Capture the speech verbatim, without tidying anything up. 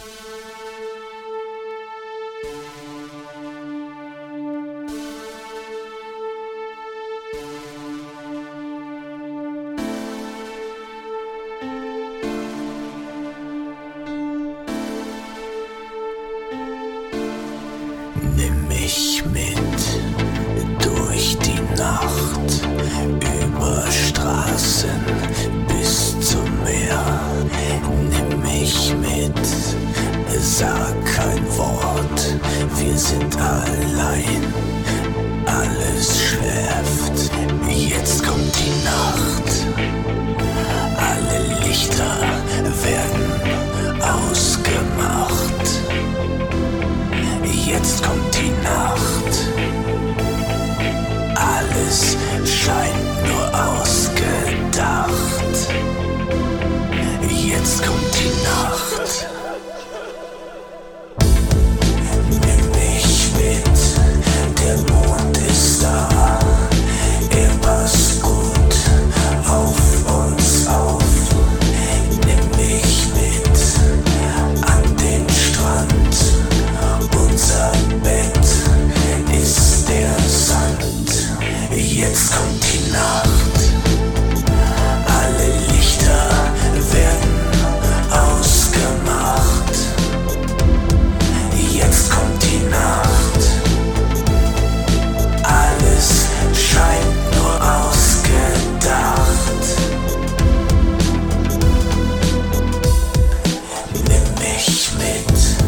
Nimm mich mit durch die Nacht, über Straßen bis zum Meer. Nimm mich mit, sag kein Wort, wir sind allein, alles schläft, jetzt kommt die Nacht, alle Lichter werden ausgemacht. Jetzt kommt die Nacht, alles scheint nur ausgedacht. Jetzt kommt die Nacht. Nimm mich mit, der Mond ist da, er passt gut auf uns auf. Nimm mich mit an den Strand. Unser Bett ist der Sand. Jetzt kommt die Nacht. Alle Lichter werden ausgemacht. Jetzt kommt die Nacht. Alles scheint nur ausgedacht. Nimm mich mit.